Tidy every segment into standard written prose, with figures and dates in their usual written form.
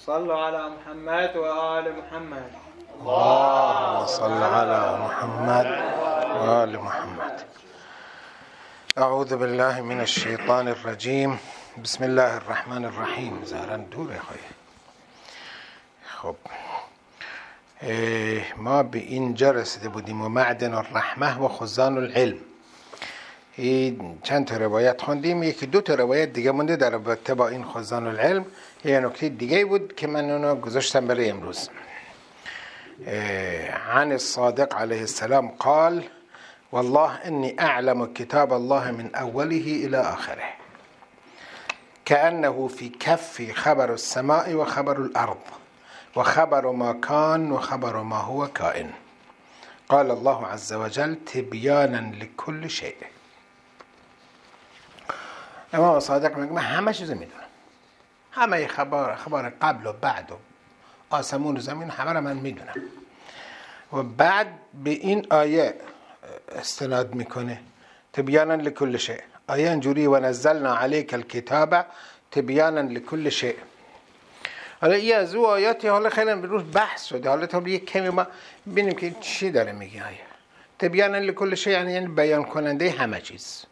صلوا على محمد وآل محمد. اللهم صل على محمد وآل محمد. اعوذ بالله من الشیطان الرجیم. بسم الله الرحمن الرحیم. ظاهرا دوره خب ما به اینجا رسیده بودیم و معدن الرحمه و خزان العلم. چند تا روایت خوندیم، یکی دو تا روایت دیگه مونده در رابطه با این خزان العلم. یه نکته دیگه بود که من اونو گذاشتم برای امروز. عن الصادق علیه السلام قال والله اني اعلم كتاب الله من اوله الى آخره كأنه في كفي خبر السماء وخبر الارض وخبر ما كان وخبر ما هو كائن. قال الله عز وجل تبيانا لكل شيء. امام صادق میگه من همه چیز میدونم، همه خبر قبل و بعد و آسمون و زمین همه رو من میدونم. و بعد به این آیه استناد میکنه تبیانا لكل شيء. آیه اینجوری و نزلنا عليك الكتاب تبیانا لكل شيء. حالا این از او آیاتی حالا خیلی به روز بحث شده، حالا تا یک کمی ما ببینیم که چی داره میگه آیه. تبیانا لكل شيء یعنی بیان کننده همه چیز.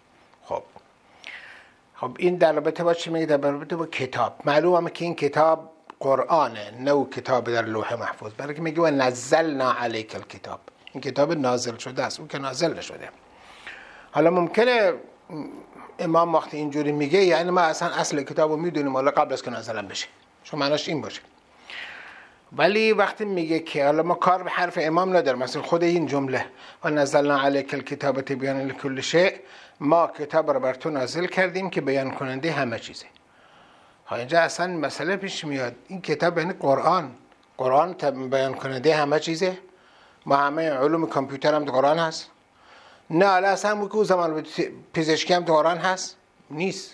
خب این در رابطه با چی میگه؟ در رابطه با کتاب. معلومه که این کتاب قرآنه، نه کتاب در لوح محفوظ. برای که میگه و نزلنا علیک الکتاب، این کتاب نازل شده است، اون که نازل نشده. حالا ممکنه امام وقتی اینجوری میگه یعنی ما اصلا اصل کتابو میدونیم حالا قبل از که نازل بشه، چون معناش این باشه. ولی وقتی میگه که حالا ما کار به حرف امام نداریم، مثلا خود این جمله و نزلنا علیک الکتاب تبیانا لکل شیء، ما کتاب رو بر تو نازل کردیم که بیان کننده همه چیزه. اینجا اصلا مسئله پیش میاد، این کتاب یعنی قرآن بیان کننده همه چیزه. ما همه علوم کامپیوتر هم تو قرآن هست؟ نه. اصلا که زمان پزشکی هم تو قرآن هست؟ نیست.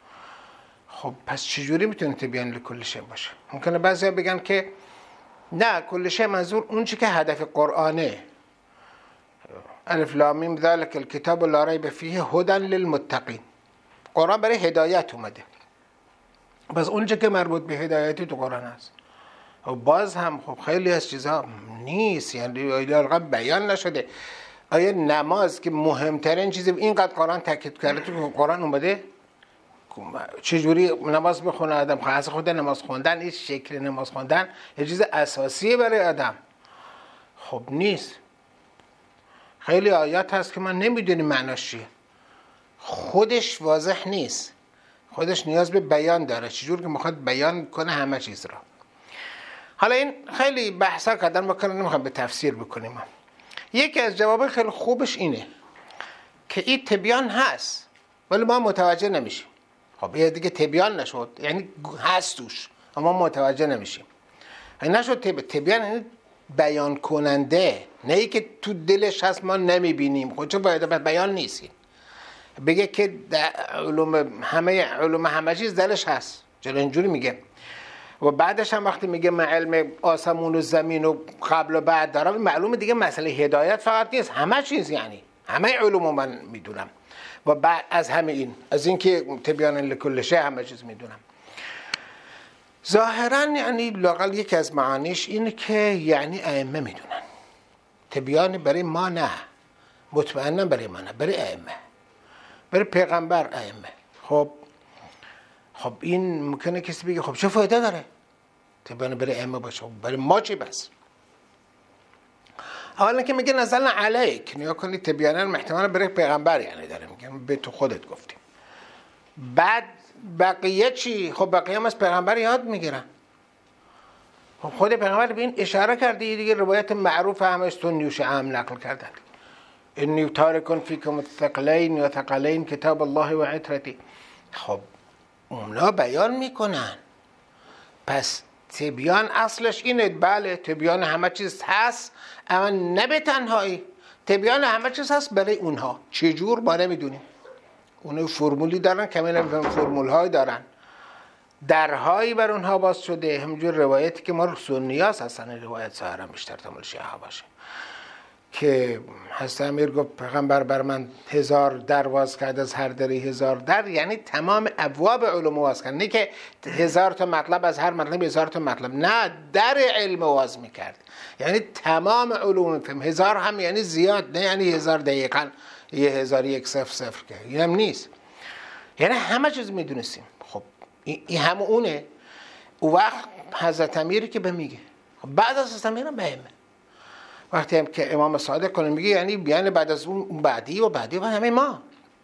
خب پس چجوری میتونه تبیان لکل شیء باشه؟ ممکنه بعضیا بگن که نه، کل شیء منظور اون چی که هدف قرآنه. الف لام میم ذلک الکتاب لا ریب فیه هدی للمتقین. قرآن برای هدایت اومده، بس اونچه که مربوط به هدایتی تو قرآن هست. و باز هم خب خیلی از چیزها نیست، یعنی اینقدر بیان نشده. آیا نماز که مهمترین چیز اینقدر قرآن تاکید کرده تو قرآن اومده؟ چجوری نماز بخونه آدم؟ خاص خود نماز خوندن، این شکل نماز خوندن یه چیز اساسیه برای آدم. خب نیست. خیلی آیات هست که من نمیدونیم معناش چیه، خودش واضح نیست، خودش نیاز به بیان داره، چجور که میخواد بیان کنه همه چیز را. حالا این خیلی بحثا کردن، ما نمیخوام به تفسیر بکنیم. یکی از جواب خیلی خوبش اینه که این تبیان هست ولی ما متوجه نمیشیم. خب یه دیگه تبیان نشد، یعنی هست توش اما متوجه نمیشیم. این نشد تبیان یعنی بیان کننده، نه ای که تو دلش هست ما نمیبینیم. خب چه باید بیان نیستی بگه که همه علوم همه چیز دلش هست، چرا اینجوری میگه؟ و بعدش هم وقتی میگه من علم آسمون و زمین و قبل و بعد دارم، معلومه دیگه مسئله هدایت فقط نیست، همه چیز، یعنی همه علوم من میدونم. و بعد از همه این، از این که تبیان لکل شیء همه چیز میدونم. ظاهرا یعنی لااقل یکی از معانیش اینه که یعنی ائمه میدونن. تبیان برای ما نه، مطمئنا برای ما نه، برای ائمه، برای پیغمبر ائمه. خب این ممکنه کسی بگه خب چه فایده داره تبیان برای ائمه باشه؟ برای ما چی بس؟ اولا که میگه نزلنا علیک، نیا کنید تبیانا احتمالاً برای پیغمبر یعنی داره میگه به تو خودت گفتیم. بعد بقیه چی؟ خب بقیه هم از پیغمبر یاد میگیرن. خب خود پیغمبر به این اشاره کرده دیگه، روایت معروف همه از تو نیوش عام نقل کردن. انی تارک فیکم الثقلین و ثقلین کتاب الله و عترتی. خب اونا بیان میکنن. پس تبیان اصلش اینه، بله تبیان همه چیز هست اما نه به تنهایی. تبیان همه چیز هست برای اونها. چجور ما نمیدونیم. اونها فرمولی دارن، کاملا فرمول های دارن، درهایی بر اونها باز شده. همجور روایتی که ما سنیاس هستن، روایت ظاهرا بیشتر تمام شیعه باشه. که حضرت امیر گفت پیغمبر بر من 1000 در واز کرد، از هر دری 1000 در، یعنی تمام ابواب علوم واز کرد، نه که 1000 تا مطلب از هر مطلب 1000 تا مطلب، نه در علم واز میکرد، یعنی تمام علوم فهم. 1000 هم یعنی زیاد، نه یعنی 1000 دقیقاً 1001 که اینم نیست، یعنی همه چیز میدونستیم. خب این هم اونه. او وقت حضرت امیری که به میگه، بعد از حضرت امیر هم به همه، وقتی هم که امام صادق کنه میگه یعنی بعد از اون بعدی و همه ما.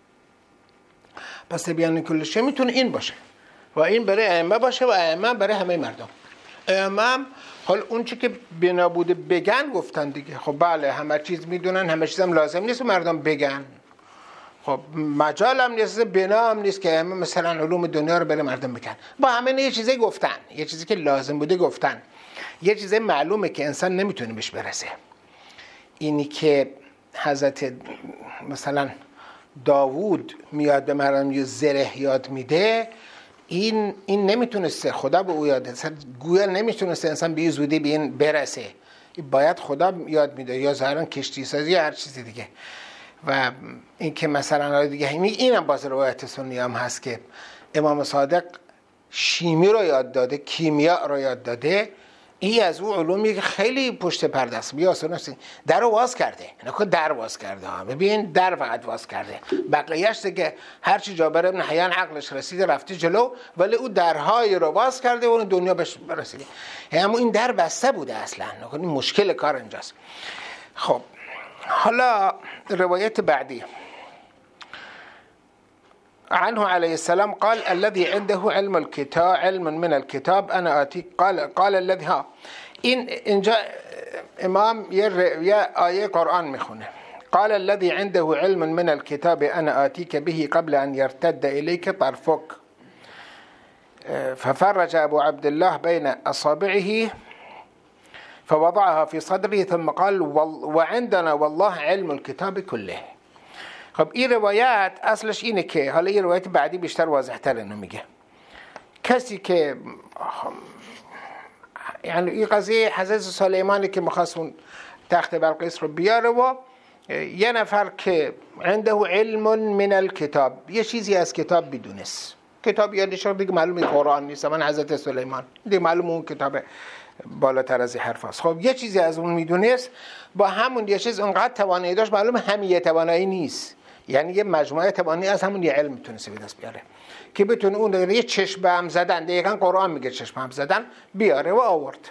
پس بیان کل شی میتونه این باشه و این برای ائمه باشه و ائمه برای همه مردم. ائمه حال اون چی که بنا بوده بگن گفتن دیگه. خب بله همه چیز میدونن، همه چیز هم لازم نیست مردم بگن. خب مجال هم نیست، بنا هم نیست که ائمه مثلا علوم دنیا رو برای مردم بگن. با همه یه چیزی گفتن، یه چیزی که لازم بوده گفتن، یه چیزی معلومه که انسان نمیتونه بهش برسه. اینی که حضرت مثلا داوود میاد به مردم یه زره یاد میده، این نمیتونسته خدا به او یاد، گویا نمیتونسته انسان به زودی به این برسه، باید خدا یاد میده، یا ظاهرا کشتی سازی یا هر چیزی دیگه. و این که مثلا دیگه اینم باز روایت سنی هم هست که امام صادق شیمی رو یاد داده، کیمیا رو یاد داده. این از اون علومی که خیلی پشت پرده است. بیا سنوسی در رو واز کرده، نه در واز کرده ها، ببین در فقط واز کرده، بقیه‌اش دیگه هر چی جابر ابن حیان عقلش رسیده رفته جلو، ولی او درهای رو واز کرده و اون دنیا بهش برسیده. اما این در بسته بوده اصلا، این مشکل کار اینجاست. خب حالا روایت بعدی عنه علیه السلام قال الذي عنده علم الكتاب علم من الكتاب انا آتیک قال الذي ها. اینجا امام یه آیه قرآن میخونه، قال الذي عنده علم من الكتاب انا آتیک به قبل ان يرتد اليك طرفك ففرج ابو عبد الله بين اصابعه فوضعها في صدره ثم قال وعندنا والله علم الكتاب كله. خب این روایت اصلش اینه که حالا این روایت بعدی بیشتر واضح تر اینو میگه. کسی که یعنی این قضیه حضرت سلیمانی که می‌خواست اون تخت بلقیس رو بیاره و یه نفر که عنده علم من الکتاب، یه چیزی از کتاب بدونست، کتاب یادش دیگه معلومه قرآن نیست، من حضرت سلیمان دیگه معلومه اون کتاب بالاتر از این حرف است. خب یه چیزی از اون میدونست، با همون یه چیز اونقدر توانایی داشت، معلومه همین یه توانایی نیست، یعنی یه مجموعه توانایی از همون یه علم میتونست به دست بیاره که بتونه اون یه چشم به هم زدن، دقیقاً قرآن میگه چشم هم زدن، بیاره و آورد.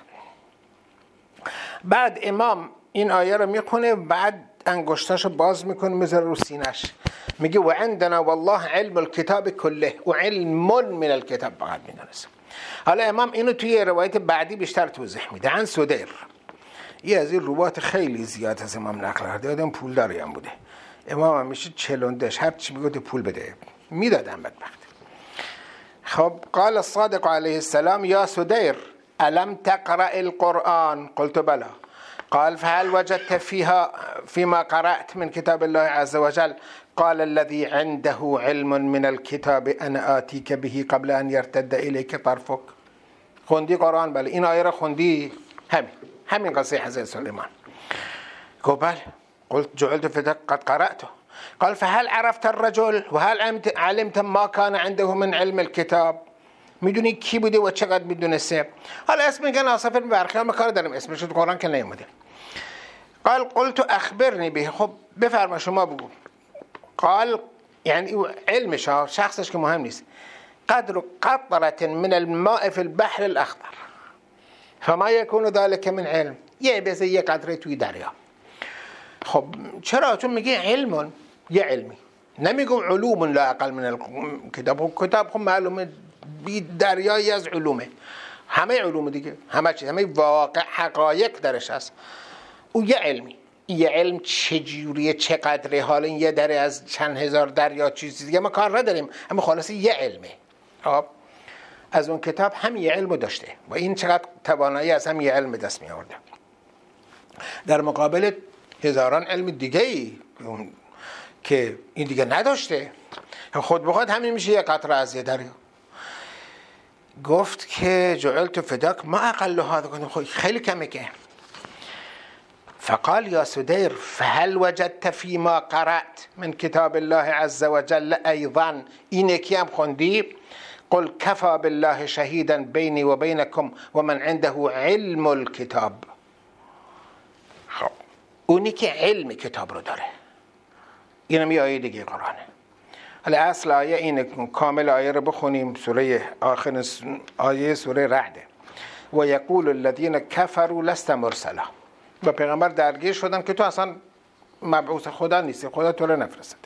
بعد امام این آیه رو میخونه، بعد انگشتاشو باز میکنه میذاره رو سینه‌اش، میگه و عندنا والله علم الكتاب كله و علم من الكتاب فقط میدونست. حالا امام اینو توی روایت بعدی بیشتر توضیح میده. عن سدیر، یه از این روایات خیلی زیاد از امام نقل کرده، آدم پولداری هم بوده، امام همیشه چلوندش هر چی میگه پول بده، میدادن بدبخت. خب قال الصادق علیه السلام یا سدیر الم تقرأ القرآن؟ قلت بلا. قال فهل وجدت فيما قرأت من كتاب الله عز وجل؟ قال الذي عنده علم من الكتاب انا آتيك به قبل ان يرتد اليك طرفك. خوندی قرآن؟ بله. این آیه را خوندی؟ همین قصه حضرت سلیمان. گفت بله. قلت جعلت فدك قد قرأته. قال فهل عرفت الرجل وهل علمت ما كان عنده من علم الكتاب؟ میدونی کی بوده و چقدر میدونسته؟ حالا اسم میگن آصف برخیام کار دارم، اسمش تو قرآن که نیومده. قال قلت اخبرني به. خب بفرما شما بگو. قال یعنی علمش شخصش که مهم نیست. قدر قطرة من الماء في البحر الأخضر فما يكون ذلك من علم. یه بزه یه قطره توی دریا. خب چرا؟ چون میگه علم، یه علمی، نمیگم علوم لا اقل من الكتاب. کتاب خب معلومه بی دریایی از علومه، همه علوم دیگه، همه چیز، همه واقع حقایق درش هست. او یه علمی، یه علم چجوریه، چقدره، حالا این یه دره از چند هزار دریا چیزی دیگه ما کار نداریم، اما خلاص یه علمه. خب از اون کتاب هم یه علم داشته و این چقدر توانایی از هم یه علم دست می آورده در مقابل هزاران علم دیگه ای که این دیگه نداشته. خود به خود همین میشه یه قطره از یه دریا. گفت که جعلت فداک ما اقل هذا، خیلی کمه که. فقال یا سدیر فهل وجدت فيما قرأت من کتاب الله عز وجل ایضا این یکی هم خوندی؟ قل كفى بالله شهيدا بيني وبينكم ومن عنده علم الكتاب. خب اونی که علم کتاب رو داره، اینم یه آیه دیگه قرآنه. حالا اصل آیه اینه، کامل آیه رو بخونیم، سوره آخر آیه سوره رعده. و یقول الذین کفروا لست مرسلا. با پیغمبر درگیر شدن که تو اصلا مبعوث خدا نیستی، خدا تو رو نفرستاده.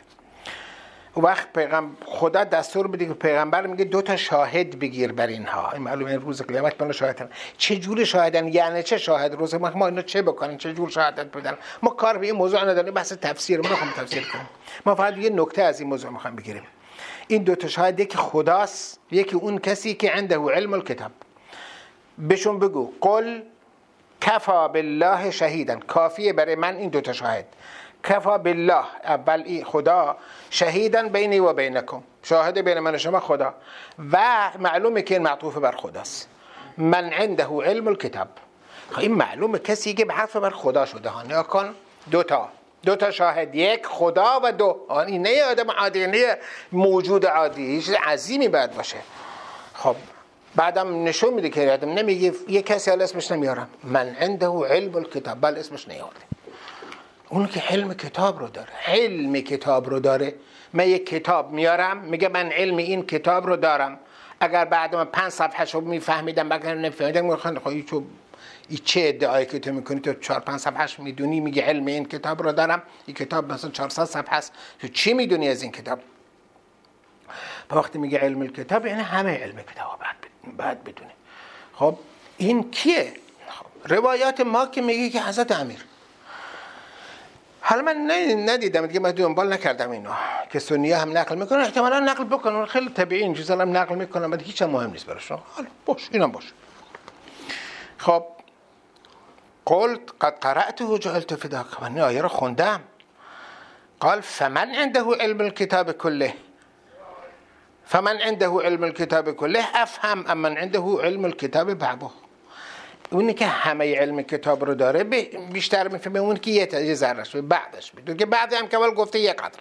وقت خدا دستور بده که پیغمبر میگه 2 شاهد بگیر بر اینها. این معلومه روز قیامت من شاهدن. چه جور شاهدن؟ یعنی چه شاهد؟ روز ما اینا چه بکنن؟ چه جور شهادت بدن؟ ما کار به این موضوع نداریم، بحث تفسیر ما میخوام تفسیر کنیم. ما فقط یه نکته از این موضوع میخوام بگیریم. این 2 شاهد، یکی خداست، یکی اون کسی که عنده علم الکتاب. بهشون بگو قل کفا بالله شهیدا، کافیه برای من این 2 شاهد. کفا بالله، اول این خدا، شهیدن بینی و بینکم، شاهد بین من و شما خدا، و معلومه که این معطوف بر خداست. من عنده علم الکتاب. این معلومه کسی که به حرف بر خدا شده ها. نیا کن 2 تا شاهد، 1 خدا و 2 این نه آدم عادی، نه موجود عادی، چیز عظیمی باید باشه. خب بعدم نشون میده که آدم نمیگه یه کسی حالا اسمش نمیارم، من عنده علم الکتاب، بل اسمش نیارده. اون که علم کتاب رو داره، علم کتاب رو داره. من یک کتاب میارم میگه من علم این کتاب رو دارم، اگر بعد من 5 صفحه رو میفهمیدم، اگر نمیفهمیدم میگن خب این چه ادعایی که تو میکنی؟ تو 4-5 صفحهش میدونی، میگه علم این کتاب رو دارم. این کتاب مثلا 400 صفحه است، تو چی میدونی از این کتاب؟ وقتی میگه علم الکتاب یعنی همه علم کتاب باید بدونه. خب این کیه؟ خب روایات ما که میگه که حضرت امیر. حالا من ندیدم دیگه، من دنبال نکردم اینو که سنیه هم نقل میکنن، احتمالا نقل بکنن، خیلی طبیعی این چیزا هم نقل میکنن، بعد هیچ هم مهم نیست براشون. حالا باش، اینم باش. خب قلت قد قرأته جعلت فداک، من آیه رو خوندم. قال فمن عنده علم الكتاب كله، فمن عنده علم الكتاب كله افهم ام من عنده علم الكتاب بعضه. اونی که همه علم کتاب رو داره بیشتر میفهمه اون که یه ذرهش بعدش بدون که بعد هم که گفته یه قدره.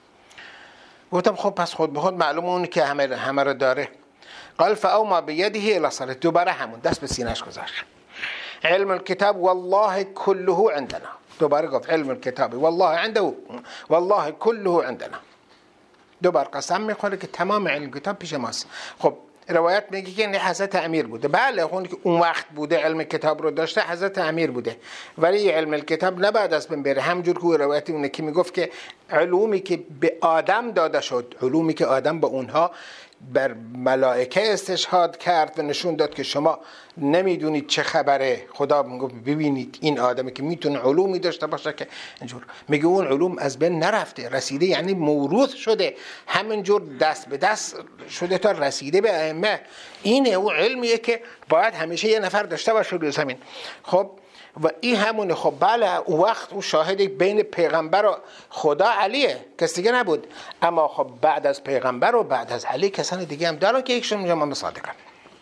گفتم خب پس خود به خود معلومه اونی که همه رو داره. قال فاوما بیده الی الصلاه، دوباره همون دست به سینه‌اش گذاشت. علم الكتاب والله كله عندنا، دوباره گفت علم الكتاب والله عنده والله كله عندنا. دوباره قسم میخوره که تمام علم کتاب پیش ماست. خب روایت میگه که حضرت امیر بوده. بله اون که اون وقت بوده علم کتاب رو داشته حضرت امیر بوده، ولی علم الکتاب نباید از بین بره. همجور که روایت اونه که میگفت که علومی که به آدم داده شد، علومی که آدم با اونها بر ملائکه استشهاد کرد و نشون داد که شما نمیدونید چه خبره، خدا میگه ببینید این آدمی که میتونه علومی داشته باشه که اینجور. میگه اون علوم از بین نرفته، رسیده، یعنی موروث شده، همینجور دست به دست شده تا رسیده به ائمه. اینه اون علمیه که باید همیشه یه نفر داشته باشه روی زمین. خب و این همونه. خب بله اون وقت اون شاهد بین پیغمبر و خدا علیه، کس دیگه نبود. اما خب بعد از پیغمبر و بعد از علی کسان دیگه هم دارن که یکشون میگه امام صادقن.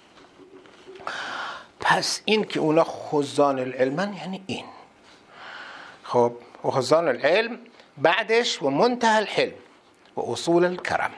پس این که اونا خزان العلمن یعنی این. خب و خزان العلم بعدش و منتهى الحلم و اصول الكرم.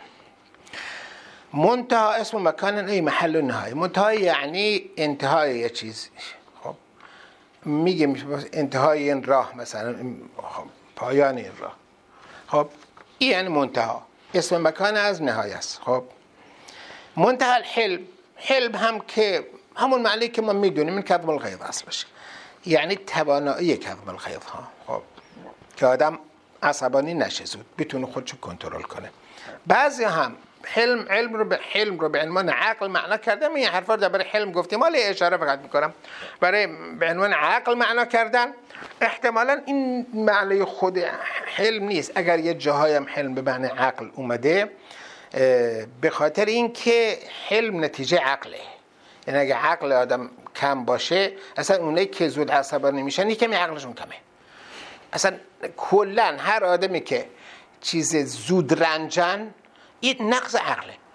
منتهى اسم مکان ای محل النهایه. منتهى یعنی انتهای یه چیز. خب میگه انتهای این راه، مثلا پایان این راه. خب این یعنی منتهى، اسم مکان از نهایه است. خب منتهى الحلم، حلم هم که همون معنی که ما میدونیم این کظم الغیظ اصلش، یعنی توانایی کظم الغیظ ها. خب که آدم عصبانی نشه، زود بتونه خودشو کنترل کنه. بعضی هم حلم رو به عنوان عقل معنا کردن. این حرفا رو برای حلم گفتیم، ولی اشاره فقط میکنم برای به عنوان عقل معنا کردن. احتمالاً این معنی خود حلم نیست. اگر یه جاهایی هم حلم به معنی عقل اومده، به خاطر این که حلم نتیجه عقله. یعنی اگه عقل آدم کم باشه، اصلا اونایی که زود عصبانی میشن یکمی عقلشون کمه. اصلا کلا هر آدمی که چیز زود رنجن این نقص عقله.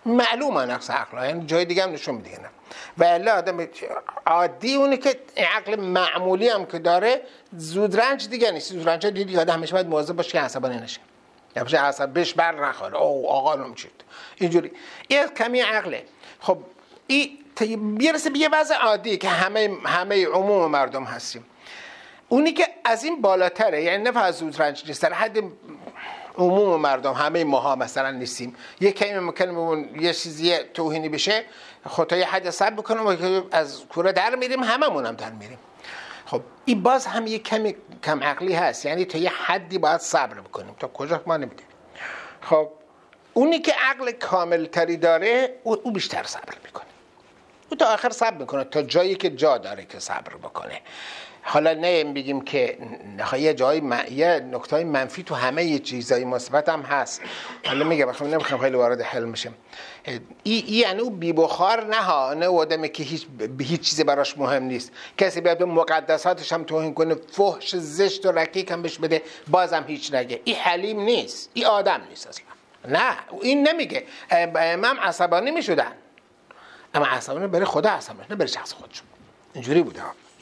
معلومه نقص عقل، یعنی جای دیگه هم نشون میده نه. و الا آدم عادی اونه که عقل معمولی هم که داره زودرنج دیگه نیست. زودرنج دیگه آدم همیشه باید مواظب باشه که عصبانی نشه، یا بشه عصبش بر نخوره. او آقا نمی‌چید اینجوری. این کمی عقله. خب این بیرسه به یه وضع عادی که همه عموم مردم هستیم. اونی که از این بالاتره، یعنی نه فقط زودرنج نیست، در حد عموم مردم همه ماها مثلا نیستیم، یه کمی ممکنه یه چیزی توهینی بشه خود تا یه حد صبر بکنم و از کوره در میریم، هممون هم در میریم. خب این باز هم یه کمی کم عقلی هست، یعنی تا یه حدی باید صبر بکنیم، تا کجا ما نمیدیم. خب اونی که عقل کامل تری داره او بیشتر صبر میکنه، او تا آخر صبر میکنه تا جایی که جا داره که صبر بکنه. حالا نه بگیم که یه جایی یه نکته‌های منفی تو همه یه چیزای مثبت هم هست. حالا میگم نمیخوام خیلی وارد حل میشم. یعنی او بی بخار نه آدمی که هیچ چیزی براش مهم نیست، کسی بیاد به مقدساتش هم توهین کنه، فحش زشت و رکیک هم بهش بده بازم هیچ نگه، این حلیم نیست، این آدم نیست اصلا. نه این نمیگه امام عصبانی میشدن، اما عصبانی برای خدا عصبانی، نه برای شخص خودشون. اینجوری بوده.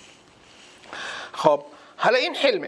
خب حالا این حلمه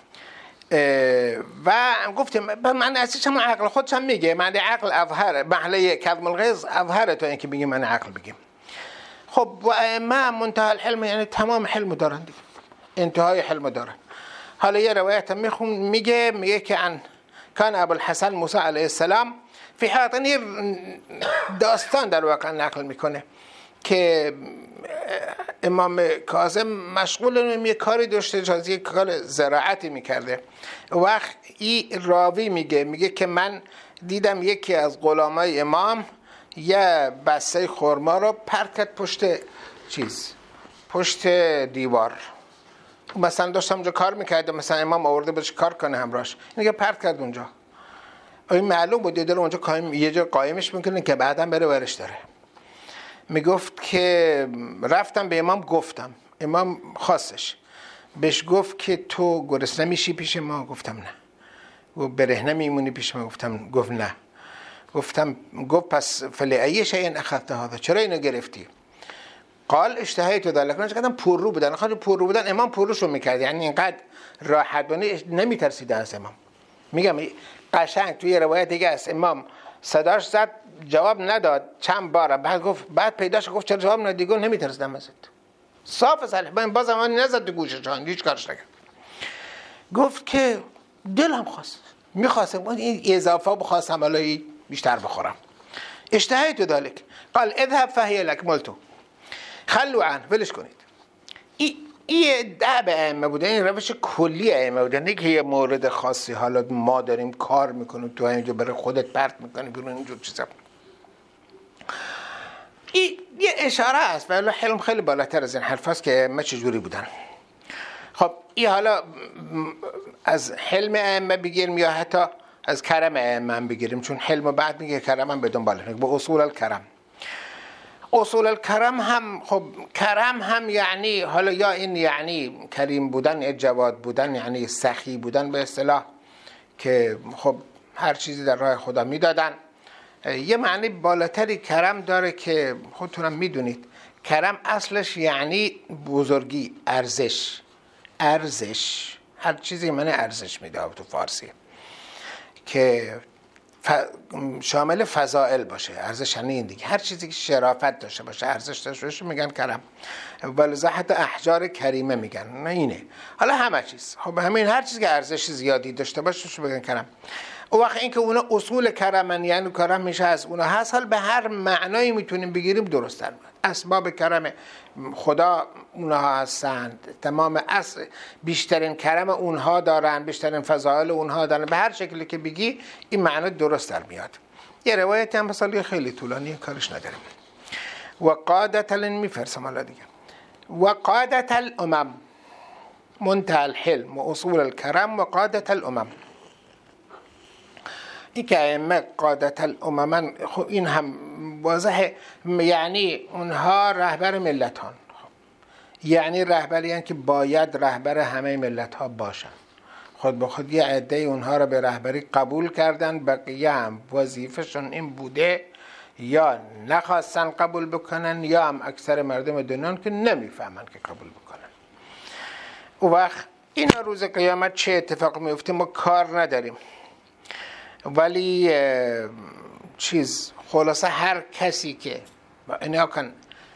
و گفتم من اصلیش هم عقل خودش هم میگه، من عقل اظهره، محله کظم الغیظ اظهره تا اینکه بگیم من عقل بگیم. خب و ما منتهى الحلم، یعنی تمام حلم دارن دیگه، انتهای حلم دارن. حالا یه روایت میگه که کان ابو الحسن موسی علیه السلام فی حاطنی، داستان در واقع نقل میکنه که امام کاظم مشغول یه کاری داشته، جازی کار زراعتی میکرده. وقت این راوی میگه که من دیدم یکی از غلامای امام یه بسته خرما رو پرت کرد پشت دیوار. مثلا داشتم اونجا کار میکرده، مثلا امام آورده بهش کار کنه همراهش، اینو پرت کرد اونجا. این معلوم بود داره اونجا یه جا قایمش میکنه که بعداً بره ورش داره. میگفت که رفتم به امام گفتم، امام خواستش بهش گفت که تو گرسنه میشی پیش ما؟ گفتم نه. گفت برهنه میمونی پیش ما؟ گفت نه. گفت پس فلعی شیء اخذت هذا، چرا اینو گرفتی؟ قال اشتهیت ذلک. من چقدر پررو بودن، خیلی پررو بودن، امام پرروشون میکرد، یعنی اینقدر راحت بانی نمیترسید از امام. میگم قشنگ توی روایت دیگه است، امام صداش زد جواب نداد چند بار، بعد پیداش گفت چرا جواب ندادی؟ گفت نمیترسیدم ازت. صاف صالح، من بازم نزد تو گوشش، هیچ کارش نکرد. گفت که دلم میخواستم این اضافه بخواستم الان بیشتر بخورم. اشتهیت ذلک. قال اذهب فهی لک ملتو، خلو عنه، ولش کنید. این دعب ائمه بوده، این روش کلی ائمه بوده، نه که یه مورد خاصی حالا ما داریم کار میکنیم تو اینجا برای خودت پرت میکنی بیرون اینجور چیزا. این یه اشاره است، ولی حلم خیلی بالاتر از این حرف است که ائمه چجوری بودن. خب این حالا از حلم ائمه بگیریم یا حتی از کرم ائمه بگیریم، چون حلم بعد میگه کرم هم به دنباله، به اصول الکرم. اصول الکرم هم، خب کرم هم یعنی حالا یا این یعنی کریم بودن یا جواد بودن، یعنی سخی بودن به اصطلاح، که خب هر چیزی در راه خدا میدادن. یه معنی بالاتری کرم داره که خودتونم میدونید، کرم اصلش یعنی بزرگی، ارزش، هر چیزی معنی ارزش میده تو فارسی، که شامل فضائل باشه. ارزش یعنی این دیگه، هر چیزی که شرافت داشته باشه، ارزش داشته باشه میگن کرم. ولذا حتی احجار کریمه میگن، نه اینه. حالا همه چیز، خب همین هر چیزی که ارزش زیادی داشته باشه میگن کرم. اون وقت اینکه اونا اصول کرمن، یعنی کرم میشه از اونا هست، حال به هر معنایی میتونیم بگیریم درست تر. اسباب کرم خدا اونها هستند، تمام اصل بیشترین کرم اونها دارن، بیشترین فضائل اونها دارن، به هر شکلی که بگی این معنی درست در میاد. یه روایت هم مثلا خیلی طولانی کارش نداریم. و قادت میفرسم حالا دیگه. و قادت الامم، منتهى الحلم و اصول الکرم و قادت الامم. این که ائمه قادت الامم، خب این هم واضحه، یعنی اونها رهبر ملتان، یعنی رهبری هستند که باید رهبر همه ملت ها باشن. خود به خود یه عده اونها را به رهبری قبول کردن، بقیه هم وظیفه‌شون این بوده یا نخواستن قبول بکنن یا هم اکثر مردم دنیا که نمیفهمن که قبول بکنن. اون وقت اینا روز قیامت چه اتفاق میفته ما کار نداریم، ولی خلاصه هر کسی که اینا کن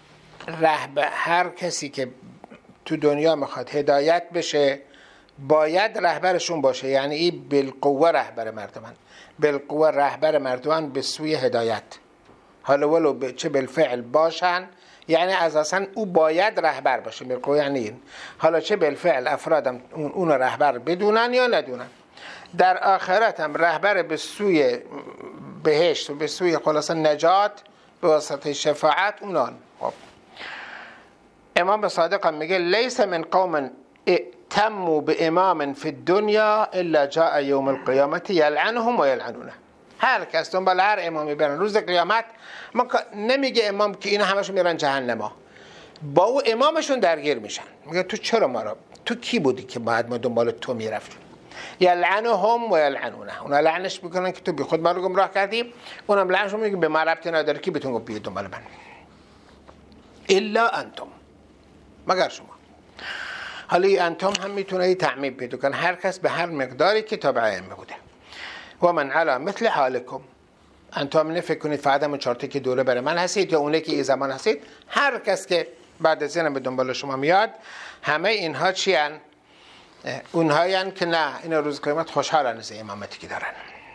هر کسی که تو دنیا میخواد هدایت بشه باید رهبرشون باشه، یعنی این بالقوه رهبر مردمان، بالقوه رهبر مردمان به سوی هدایت، حالا ولو چه بالفعل باشن، یعنی اساسا او باید رهبر باشه. بالقوه یعنی این، حالا چه بالفعل افرادم اون رهبر بدونن یا ندونن. در آخرت هم رهبر به سوی بهشت و به سوی خلاصه نجات به واسطه شفاعت اونان. خب امام صادق هم میگه لیس من قوم ائتموا بامام فی الدنیا الا جاء یوم القیامت یلعنهم و یلعنونه. هر کس دنبال هر امامی برن روز قیامت، ما نمیگه امام که اینا همشون میرن جهنم، با او امامشون درگیر میشن. میگه تو چرا ما را، تو کی بودی که بعد ما دنبال تو میرفتیم؟ یلعنهم و یلعنونه، اونا لعنش میکنن که تو بی خود ما رو گمراه کردی، اونم لعنشون میگه به ما ربطی نداره کی بهتون گفت بیاید دنبال من، الا انتم، مگر شما. حالا انتم هم میتونه تعمیم پیدا کنه، هر کس به هر مقداری که تابع ائمه بوده. و من علی مثل حالکم، انتم نفکر کنید فقط همون چارتی که دوره بر من هستید یا اونه که این زمان هستید، هر کس که بعد از این به دنبال شما میاد، همه اینها چی هن؟ اونهایی هن که نه این روز قیامت خوشحالن از امامتی که دارن.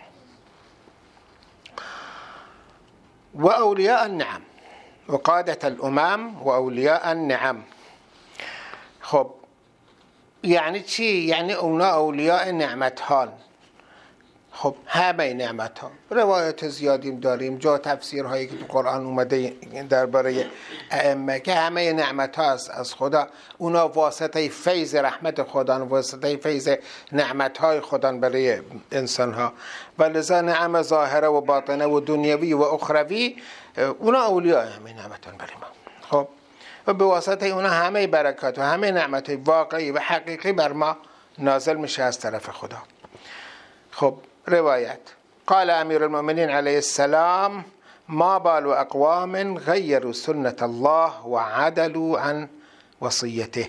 و اولیاء النعم و قادة الامم و اولیاء النعم. خب یعنی چی؟ یعنی اونا اولیاء نعمت ها. خب همه نعمت ها، روایت زیادیم داریم، جا تفسیرهایی که تو قرآن اومده درباره ائمه که همه نعمت ها از خدا، اونا واسطه فیض رحمت خدا، واسطه فیض نعمت های خدا برای انسان ها، و لذا نعم ظاهره و باطنه و دنیوی و اخروی اونا اولیاء همه نعمت ها برای ما. خب و به واسطه اونا همه برکات و همه نعمت های واقعی و حقیقی بر ما نازل میشه از طرف خدا. خب روایت قال امیر المؤمنین علیه السلام ما بال اقوام غیروا سنت الله و عدلوا عن وصیته.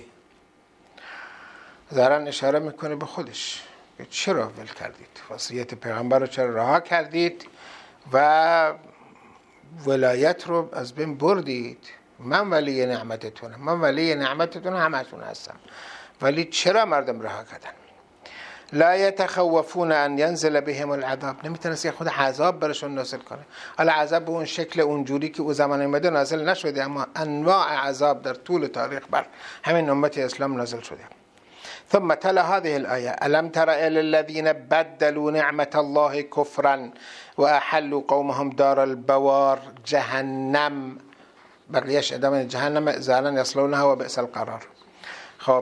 ظاهرا اشاره میکنه به خودش، چرا ول کردید وصیت پیغمبر رو، چرا رها کردید و ولایت رو از بین بردید؟ من ولی نعمتتونم، من ولی نعمتتون همتون هستم، ولی چرا مردم رها کردن؟ لا يتخوفون ان ينزل بهم العذاب، نمیتونست خود عذاب برشون نازل کنه. حالا عذاب به اون شکل اونجوری که او زمان اومده نازل نشده، اما انواع عذاب در طول تاریخ بر همین امت اسلام نازل شده. ثم تلا هذه الآية ألم تر إلى الذين بدلوا نعمة الله كفرا وأحلوا قومهم دار البوار جهنم. بقیهش ادامه جهنم زالن یصلونها و بئس القرار. خب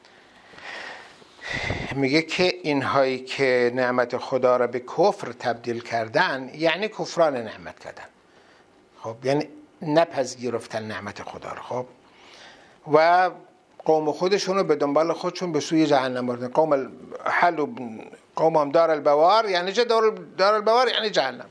میگه که اینهایی که نعمت خدا را به کفر تبدیل کردن یعنی کفران نعمت کردن. خب یعنی نپذیرفتن نعمت خدا را. خب و قوم خودشون رو به دنبال خودشون به سوی جهنم بردن. قوم هم دار البوار، یعنی چه دار البوار؟ یعنی جهنم.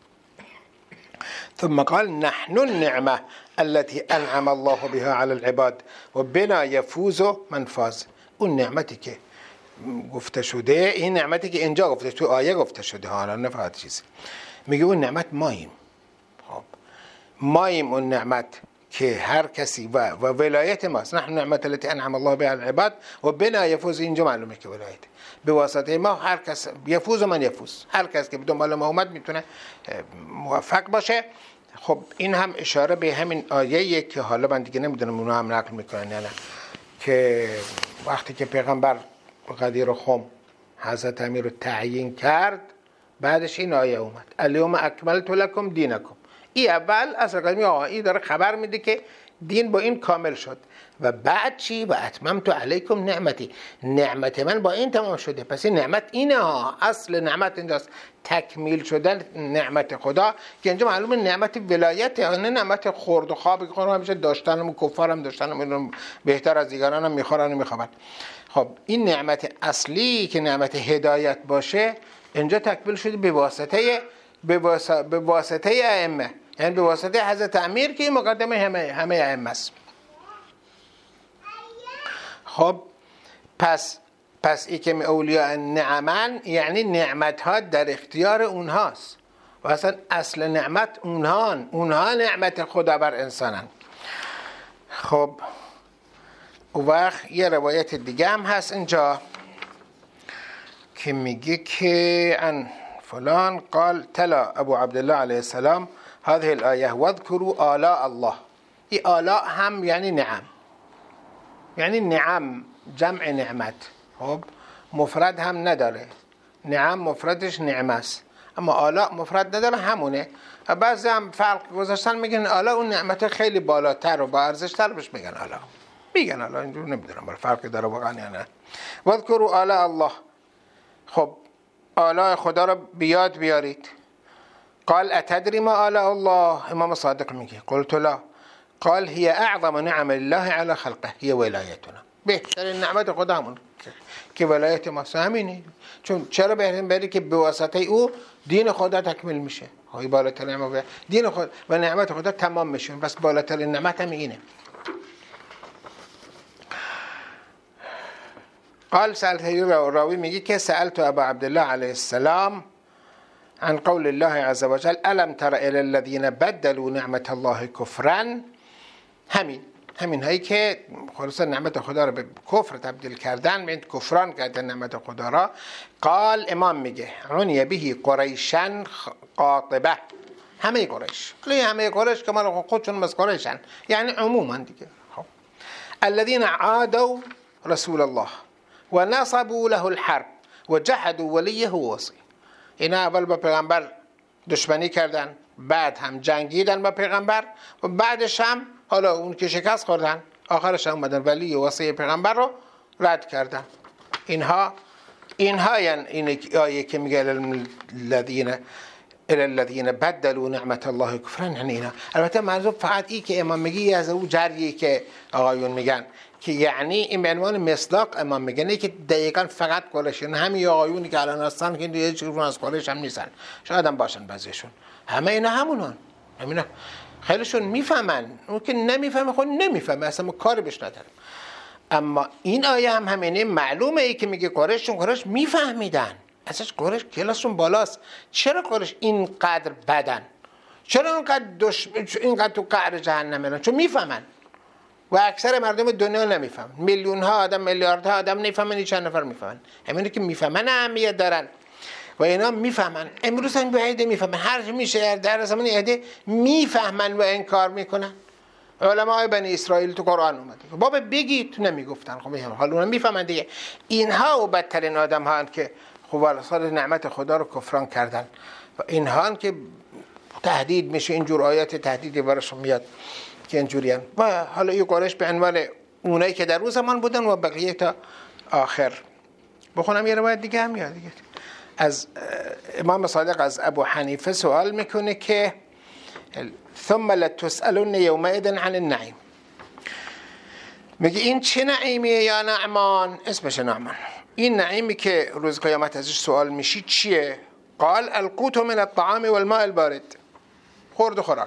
ثم قال نحن النعمة التي انعم الله بها على العباد و بنا يفوز من فاز. اون نعمتی که گفته شده، این نعمتی که اینجا گفته، تو آیه گفته شده، حالا نه فقط چیزی، میگه اون نعمت ماییم. خب ماییم اون نعمت که هر کسی و ولایت ماست. نحن نعمت التي انعم الله بها على العباد و بنا يفوز. اینجا معلومه که ولایت به واسطه ما هر کس یفوز و من یفوز، هر کس که به دنبال ما اومد میتونه موفق باشه. خب این هم اشاره به همین آیه‌ایه که حالا من دیگه نمیدونم اونا هم نقل میکنن یا نه، که وقتی که پیغمبر غدیر خم حضرت امیر رو تعیین کرد، بعدش این آیه اومد الیوم اکملت لکم دینکم. این اول اصل قدمی آیه داره خبر میده که دین با این کامل شد، و بعد چی؟ و اتممت علیکم نعمتی، نعمت من با این تمام شده. پس این نعمت اینه ها، اصل نعمت اینجاست، تکمیل شدن نعمت خدا، که اینجا معلومه نعمت ولایت، نه نعمت خورد و خواب که قرآن همیشه داشتنم و کفارم داشتنم بهتر از دیگرانم میخورن و میخوابن. خب این نعمت اصلی که نعمت هدایت باشه اینجا تکمیل شده به واسطه ائمه. یعنی به واسطه حضرت امیر که مقدمه همه ائمه است. خب پس ای که اولیاء نعمن یعنی نعمت ها در اختیار اونهاست و اصلا اصل نعمت اونها نعمت خدا بر انسانن. خب اون وقت یه روایت دیگه هم هست اینجا که میگه که ان فلان قال تلا ابو عبدالله علیه السلام هذه الآیه واذکروا آلاء الله. این آلاء هم یعنی نعم، یعنی نعم جمع نعمت. خب مفرد هم نداره، نعم مفردش نعمه است، اما آلاء مفرد نداره همونه. بعضی هم فرق گذاشتن میگن آلاء اون نعمت خیلی بالاتر و با ارزشتر بهش میگن آلاء، میگن آلاء. اینجور نمیدونم برای فرقی داره واقعا یا نه. واذکروا آلاء الله. خب آلاء خدا رو بیاد بیارید. قال اتدری ما آلاء الله؟ امام صادق میگه قلت لا. قال هي اعظم نعم الله على خلقه هي ولایتنا. بهترین نعمت خدا همون که ولایت ما همینه. چون چرا بهترین؟ برای که به واسطه او دین خدا تکمیل میشه. های بالاترین نعمت دین خدا و نعمت خدا تمام میشه. بس بالاترین نعمت هم اینه. قال سألت راوی میگه که سألت ابا عبدالله علیه السلام عن قول الله عز وجل الم تر الى الذين بدلوا نعمت الله كفرا. همین هایی که خلاصا نعمت خدا را به کفر تبدیل کردن، به کفران کردن نعمت خدا را. قال امام میگه عنی به قریشا قاطبه، همه قریش، همه قریش که مال خودشون از قریشن، یعنی عموما دیگه. خب الذين عادوا رسول الله و نصبوا له الحرب و جحدوا ولیه و وصی. اینا اول با پیغمبر دشمنی کردن، بعد هم جنگیدن با پیغمبر و بعدش هم حالا اون که شکست خوردن آخرش هم اومدن ولی و وصی پیغمبر رو رد کردن. اینها یعنی این آیه که میگه الذين بدلوا نعمت الله كفرا، یعنی اینا. البته منظور فقط این که امام میگه از اون جریه که آقایون میگن که یعنی این به عنوان مصداق امام میگه، نه که دقیقاً فقط قریشن. همین آقایونی که الان هستن که دیگه چیزی از قریش هم نیستن، شاید هم باشن بعضیشون، همه اینا همونن. همینا خیلیشون میفهمن، اون که نمیفهمه خود نمیفهمه، اصلا ما کاری بهش نداریم. اما این آیه هم همینه، معلومه ای که میگه قریش میفهمیدن، اصلا قریش کلاسشون بالاست. چرا قریش اینقدر بدن؟ چرا اینقدر تو قعر جهنم میرن؟ چون میفهمن و اکثر مردم دنیا نمیفهمن. میلیون ها آدم، میلیاردها آدم نمیفهمن، چند نفر میفهمن. همینه که میفهمن اهمیت دارن و اینا میفهمن. امروز هم به عیده میفهمن، هر چی میشه در زمان عیده میفهمن و انکار میکنن. علماء بنی اسرائیل تو قرآن اومده بابا بگی، تو نمیگفتن. خب حالا اونم میفهمن دیگه. اینها و بدترین آدم ها که خب واسه نعمت خدا رو کفران کردن و اینها که تهدید میشه، اینجور آیات تهدیدی براشون میاد که اینجوریان. و حالا این قریش به عنوان اونایی که در اون زمان بودن و بقیه تا آخر. بخونم یه روایت دیگه هم میاد دیگه. از امام صادق از ابو حنیفه سوال میکنه که ثم لتسألن یومئذ عن النعیم. میگه این چه نعیمیه یا نعمان؟ اسمش نعمان. این نعیمی که روز قیامت ازش سوال میشی چیه؟ قال القوت من الطعام والماء البارد، خورد و خوراک.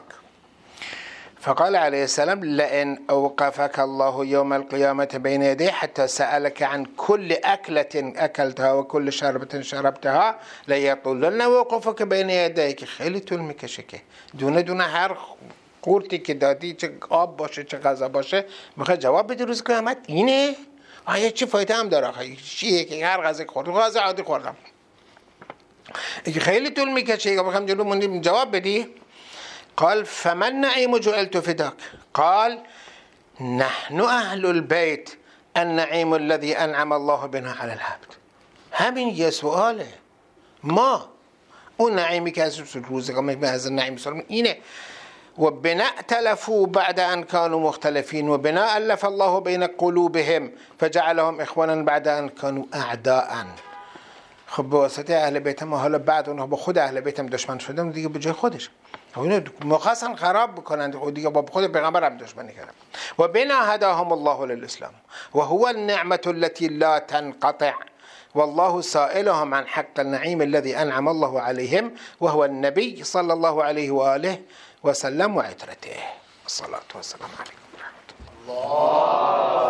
فقال عليه السلام لئن أوقفك الله يوم القيامة بين يديه حتى سألك عن كل أكلة أكلتها وكل شربة شربتها ليطولن وقوفك بين يديك. خیلی طول میکشه که دونه هر قورتی که دادی، چه آب باشه چه غذا باشه، میخوای جواب بدی روز قیامت اینه؟ آیا چه فایده هم داره؟ چیه که هر غذا خوردم، غذا عادی خوردم، این خیلی طول میکشه که بخوام جلو موندیم جواب بدی. قال فمن نعيم جعلت فداك. قال نحن أهل البيت النعيم الذي أنعم الله بنا على العبد. همین یه سواله. ما اون نعیمی که از روز قیامت از نعیم سلام اینه. و بنا تلفوا بعد ان كانوا مختلفين و بنا الف الله بين قلوبهم فجعلهم اخوانا بعد ان كانوا اعداء. خب به واسطه اهل بیت ما حالا بعد اونها با خود اهل بیت هم دشمن شدن دیگه به جای خودش. اینا مخصوصا خراب بکنند و دیگه با خود پیغمبر هم دشمنی کردن. و بنا هداهم الله للاسلام و هو النعمه التي لا تنقطع والله سائلهم عن حق النعيم الذي انعم الله عليهم وهو النبي صلى الله عليه واله و سلم و عطرته. الصلاة و السلام علیکم.